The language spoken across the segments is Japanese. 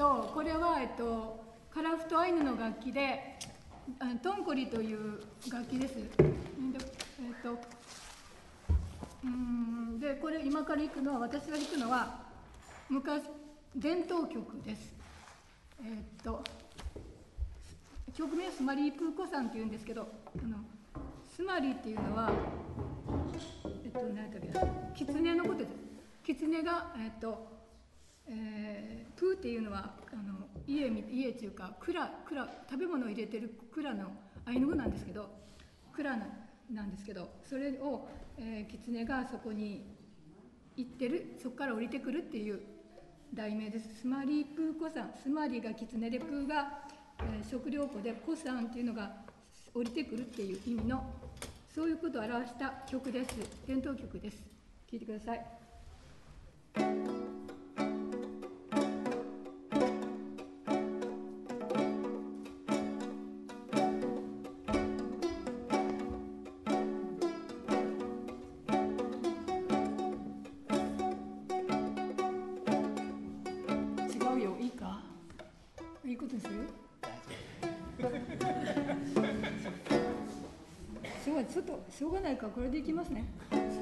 これは、カラフトアイヌの楽器で、トンコリという楽器です。で、これ今から私が弾くのは伝統曲です。曲名はスマリープーコさんっていうんですけど、スマリーっていうのは何だっけな、狐のことです。狐がプーっていうのは家っていうか蔵食べ物を入れてる蔵のアイヌ語なんですけど、なんですけど、それを、狐がそこに行ってる、そこから降りてくるっていう題名です。スマリープーコさん、スマリが狐でプーが、食料庫でコさんっていうのが降りてくるっていう意味の、そういうことを表した曲です。伝統曲です。聴いてください。違うよ、いいか？いいことにする？ちょっとしょうがないからこれでいきますね。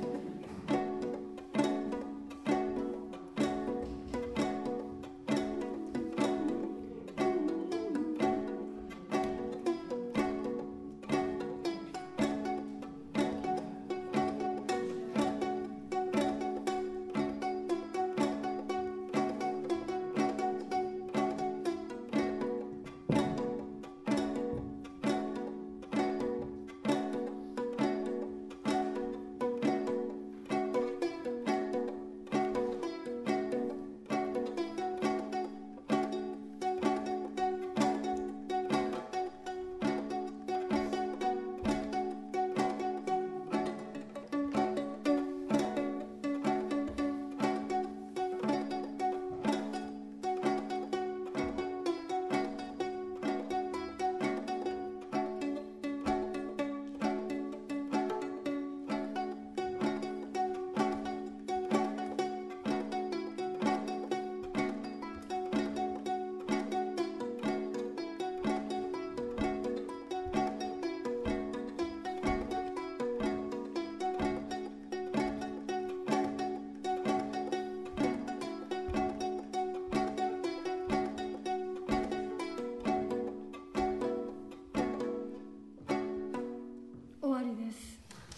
終わりです。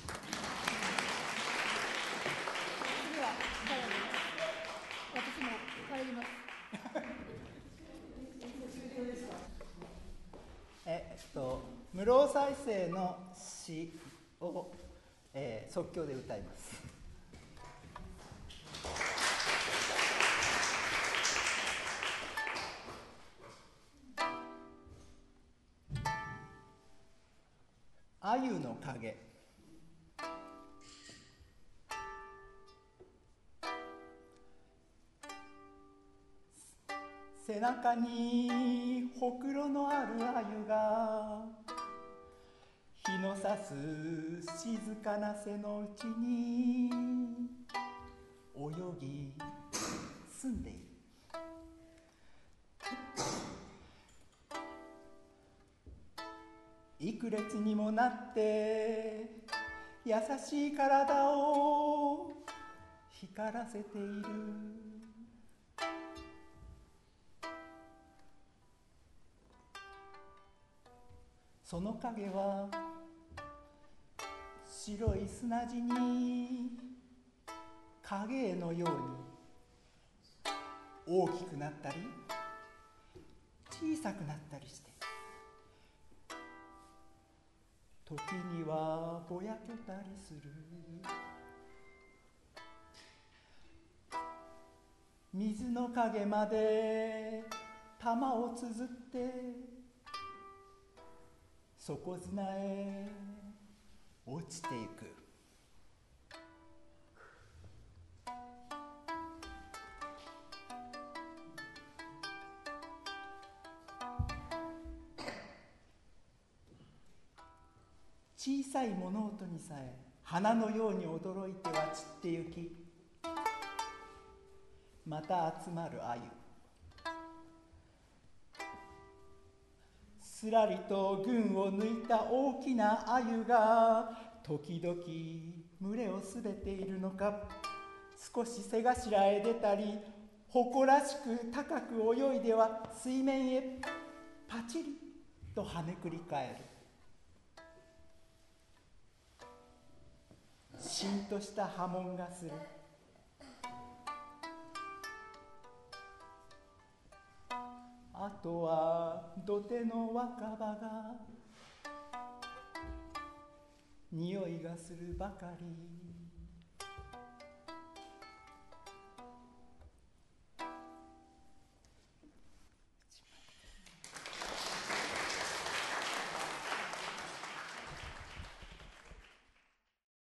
次は私も帰ります。 室尾再生の詩を、即興で歌います。あゆの影。背中にほくろのあるあゆが日の差す静かな瀬のうちに泳ぎ住んでいる。幾列にもなって優しい体を光らせている。その影は白い砂地に影絵のように大きくなったり小さくなったりして、時にはぼやけたりする。水の影まで玉を綴って底砂へ落ちていく。小さい物音にさえ花のように驚いては散ってゆき、また集まる鮎。 すらりと群を抜いた大きな鮎が時々群れをすべているのか、少し背頭へ出たり誇らしく高く泳いでは水面へパチリと跳ねくり返る。しんとした波紋がする。あとは土手の若葉が匂いがするばかり。